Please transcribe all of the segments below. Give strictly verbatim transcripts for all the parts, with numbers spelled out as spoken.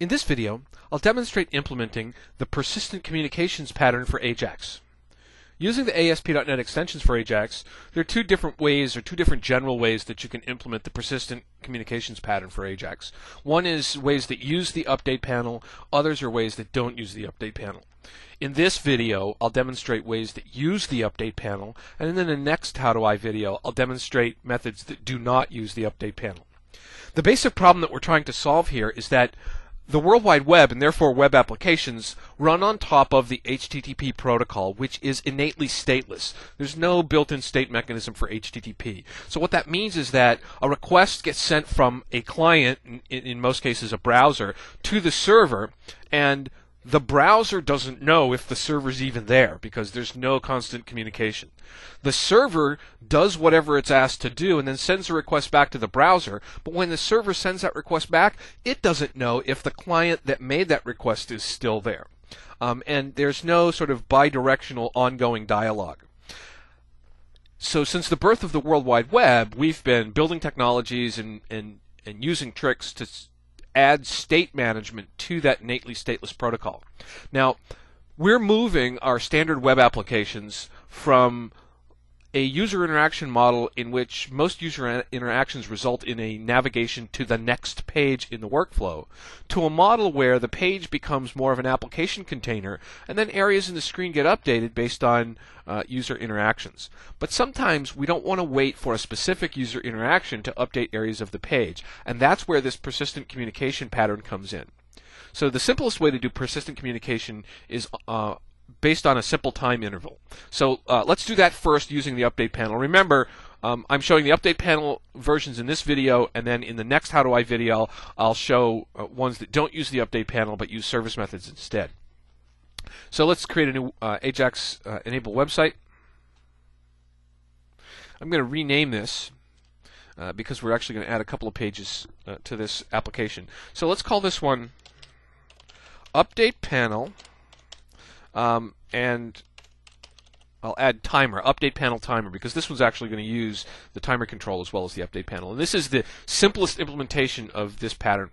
In this video, I'll demonstrate implementing the persistent communications pattern for Ajax. Using the A S P dot net extensions for Ajax, there are two different ways, or two different general ways that you can implement the persistent communications pattern for Ajax. One is ways that use the update panel, others are ways that don't use the update panel. In this video, I'll demonstrate ways that use the update panel, and then in the next How Do I video, I'll demonstrate methods that do not use the update panel. The basic problem that we're trying to solve here is that the World Wide Web, and therefore web applications, run on top of the H T T P protocol, which is innately stateless. There's no built-in state mechanism for H T T P. So what that means is that a request gets sent from a client, in, in most cases a browser, to the server, and the browser doesn't know if the server's even there because there's no constant communication. The server does whatever it's asked to do and then sends a request back to the browser, but when the server sends that request back, it doesn't know if the client that made that request is still there. Um, and there's no sort of bidirectional ongoing dialogue. So since the birth of the World Wide Web, we've been building technologies and, and, and using tricks to add state management to that innately stateless protocol. Now, we're moving our standard web applications from a user interaction model in which most user interactions result in a navigation to the next page in the workflow, to a model where the page becomes more of an application container, and then areas in the screen get updated based on uh, user interactions. But sometimes we don't want to wait for a specific user interaction to update areas of the page, and that's where this persistent communication pattern comes in. So the simplest way to do persistent communication is uh, based on a simple time interval. So uh, let's do that first using the update panel. Remember, um, I'm showing the update panel versions in this video, and then in the next How Do I video, I'll show uh, ones that don't use the update panel but use service methods instead. So let's create a new uh, Ajax uh, enable website. I'm going to rename this uh, because we're actually going to add a couple of pages uh, to this application. So let's call this one update panel. Um, and I'll add timer, update panel timer, because this one's actually going to use the timer control as well as the update panel. And this is the simplest implementation of this pattern.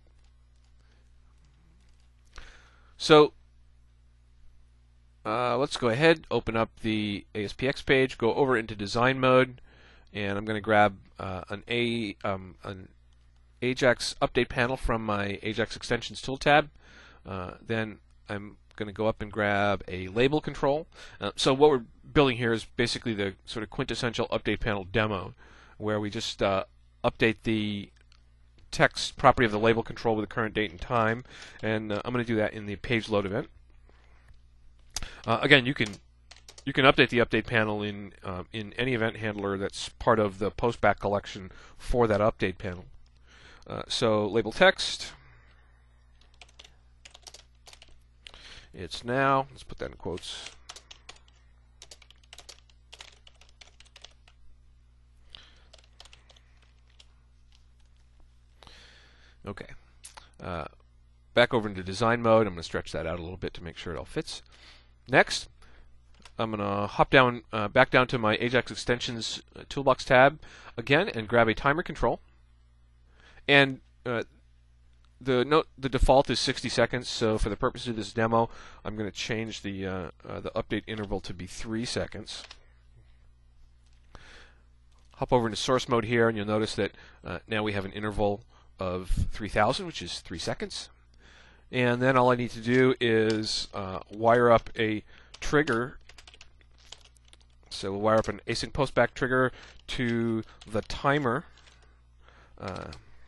So uh, let's go ahead, open up the A S P X page, go over into design mode, and I'm going to grab uh, an, A, um, an Ajax update panel from my Ajax extensions tool tab. Uh, then I'm going to go up and grab a label control. Uh, so what we're building here is basically the sort of quintessential update panel demo, where we just uh, update the text property of the label control with the current date and time, and uh, I'm going to do that in the page load event. Uh, again, you can you can update the update panel in uh, in any event handler that's part of the postback collection for that update panel. Uh, so label text. It's now, let's put that in quotes. Okay. Uh, back over into design mode. I'm going to stretch that out a little bit to make sure it all fits. Next, I'm going to hop down, uh, back down to my Ajax Extensions uh, Toolbox tab again and grab a timer control. And uh, The note, the default is sixty seconds, so for the purpose of this demo, I'm going to change the uh, uh, the update interval to be three seconds. Hop over into source mode here, and you'll notice that uh, now we have an interval of three thousand, which is three seconds. And then all I need to do is uh, wire up a trigger. So we'll wire up an async postback trigger to the timer. Uh,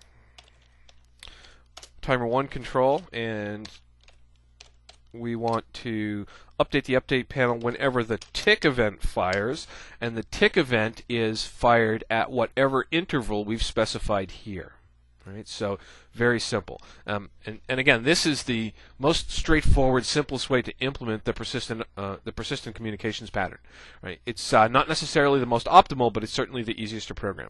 timer one control, and we want to update the update panel whenever the tick event fires, and the tick event is fired at whatever interval we've specified here. Right? So very simple. Um, and, and again, this is the most straightforward, simplest way to implement the persistent uh, the persistent communications pattern. Right? It's uh, not necessarily the most optimal, but it's certainly the easiest to program.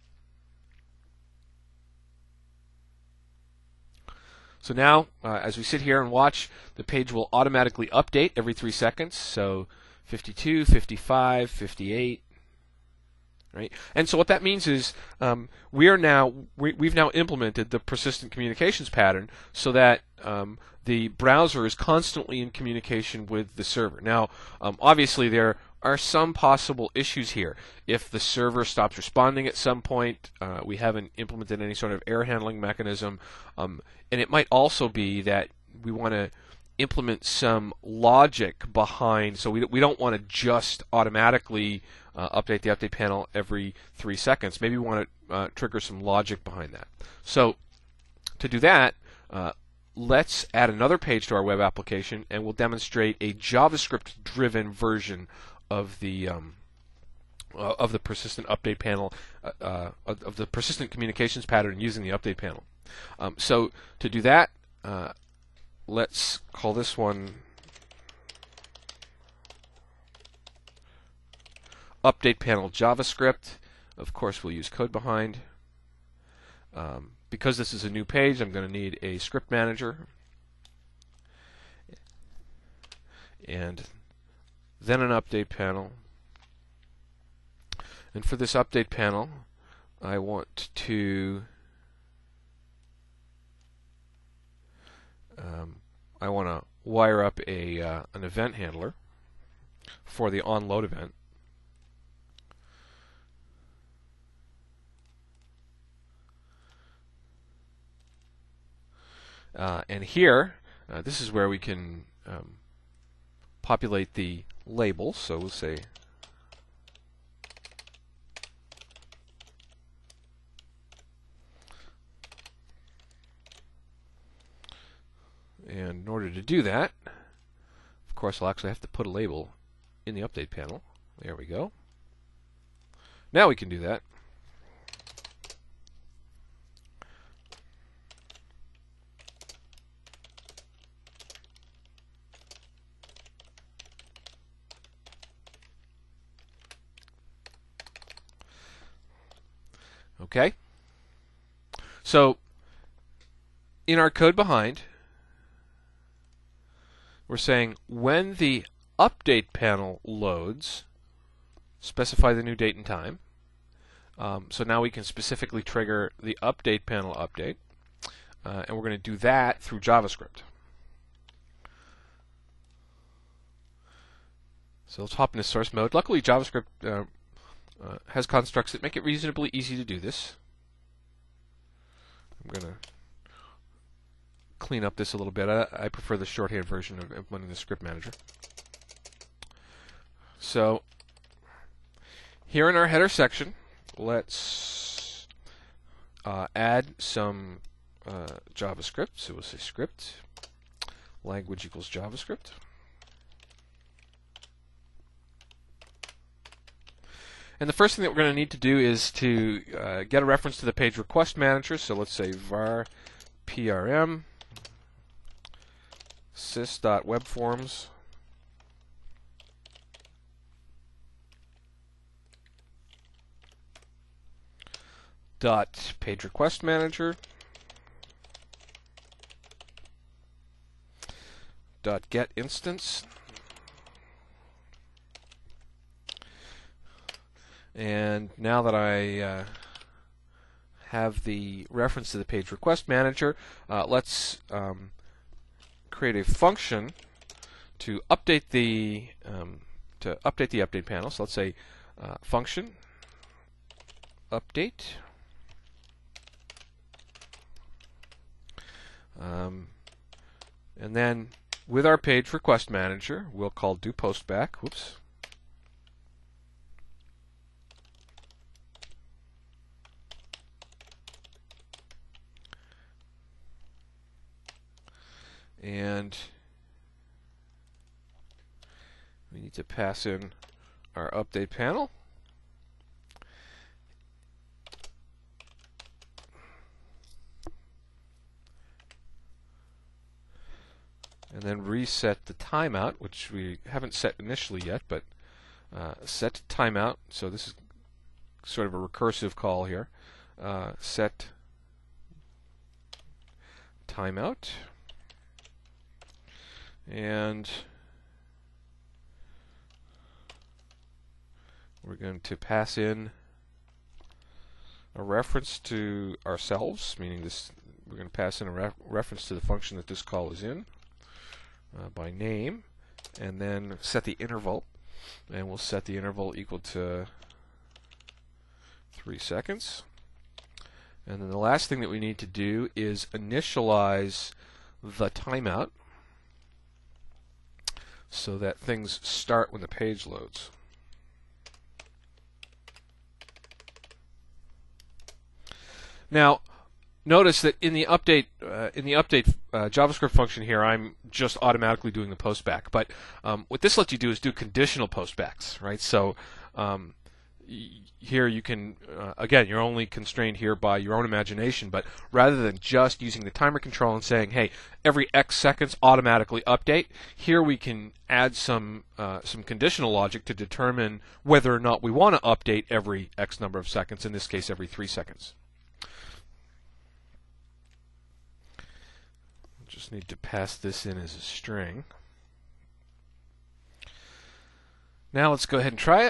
So now, uh, as we sit here and watch, the page will automatically update every three seconds. So fifty-two, fifty-five, fifty-eight. Right? And so what that means is um, we are now we, we've now implemented the persistent communications pattern so that um, the browser is constantly in communication with the server. Now, um, obviously, there are some possible issues here. If the server stops responding at some point, uh, we haven't implemented any sort of error handling mechanism, um, and it might also be that we want to implement some logic behind, so we, we don't want to just automatically uh, update the update panel every three seconds. Maybe we want to uh, trigger some logic behind that. So to do that, uh, let's add another page to our web application, and we'll demonstrate a JavaScript-driven version of the um, uh, of the persistent update panel, uh, uh, of, of the persistent communications pattern using the update panel. Um, so to do that, uh, let's call this one update panel JavaScript. Of course, we'll use code behind. Um, because this is a new page, I'm going to need a script manager. And then an update panel. And for this update panel, I want to um, I want to wire up a uh, an event handler for the onload event. Uh, and here, uh, this is where we can um, populate the labels. So we'll say and in order to do that, of course, I'll actually have to put a label in the update panel. There we go. Now we can do that. Okay. So in our code behind, we're saying when the update panel loads, specify the new date and time. Um, so now we can specifically trigger the update panel update, uh, and we're going to do that through JavaScript. So let's hop into source mode. Luckily, JavaScript uh, uh, has constructs that make it reasonably easy to do this. I'm going to clean up this a little bit. I, I prefer the shorthand version of implementing the script manager. So here in our header section, let's uh, add some uh, JavaScript. So we'll say script language equals JavaScript. And the first thing that we're going to need to do is to uh, get a reference to the page request manager. So let's say var prm sys.webforms dot page request manager dot get instance. And now that I uh, have the reference to the page request manager, uh, let's um, create a function to update the um, to update the update panel. So let's say uh, function update. Um, and then with our page request manager, we'll call do postback. Whoops. And we need to pass in our update panel. And then reset the timeout, which we haven't set initially yet, but uh, set timeout. So this is sort of a recursive call here. Uh, set timeout. And we're going to pass in a reference to ourselves, meaning this we're going to pass in a re reference to the function that this call is in uh, by name, and then set the interval, and we'll set the interval equal to three seconds. And then the last thing that we need to do is initialize the timeout so that things start when the page loads. Now, notice that in the update uh, in the update uh, JavaScript function here, I'm just automatically doing the postback. But um, what this lets you do is do conditional postbacks, right? So um, here you can uh, again, you're only constrained here by your own imagination. But rather than just using the timer control and saying, "Hey, every X seconds automatically update," here we can add some uh, some conditional logic to determine whether or not we want to update every X number of seconds. In this case, every three seconds. Just need to pass this in as a string. Now let's go ahead and try it.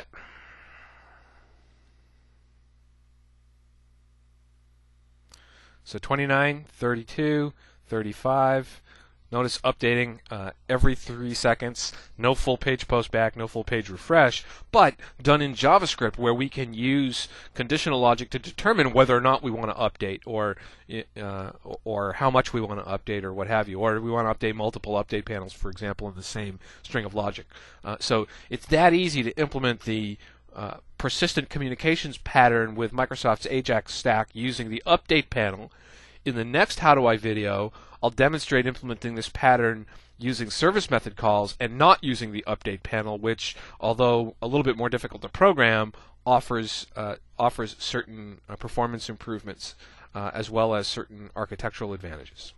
So twenty-nine, thirty-two, thirty-five. Notice updating uh, every three seconds. No full page postback, no full page refresh, but done in JavaScript, where we can use conditional logic to determine whether or not we want to update, or uh, or how much we want to update, or what have you, or we want to update multiple update panels, for example, in the same string of logic. Uh, so it's that easy to implement the uh, persistent communications pattern with Microsoft's Ajax stack using the update panel. In the next How Do I video, I'll demonstrate implementing this pattern using service method calls and not using the update panel, which, although a little bit more difficult to program, offers uh, offers certain uh, performance improvements uh, as well as certain architectural advantages.